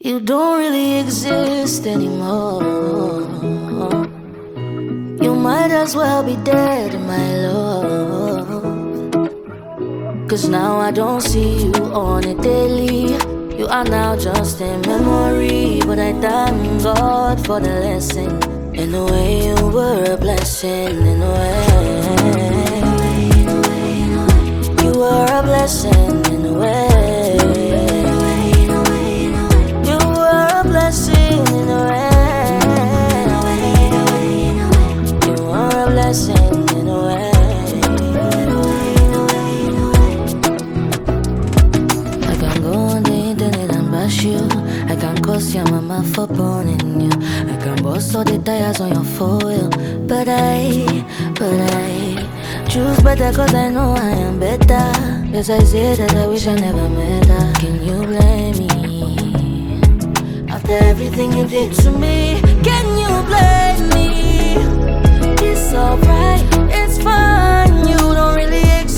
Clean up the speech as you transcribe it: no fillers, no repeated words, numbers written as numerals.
You don't really exist anymore. You might as well be dead, my love. 'Cause now I don't see you on a daily. You are now just a memory. But I thank God for the lesson. In a way you were a blessing. In a way you were a blessing. In a way you were a blessing. In a way you were a blessing. In a way I can go on the internet and bash you. I can curse your mama for burning you. I can bust all the tires on your foil. But I choose better 'cause I know I am better. Yes, I say that I wish I never met her. Can you blame me? After everything you did to me, can you blame me? It's alright, it's fine. You don't really exist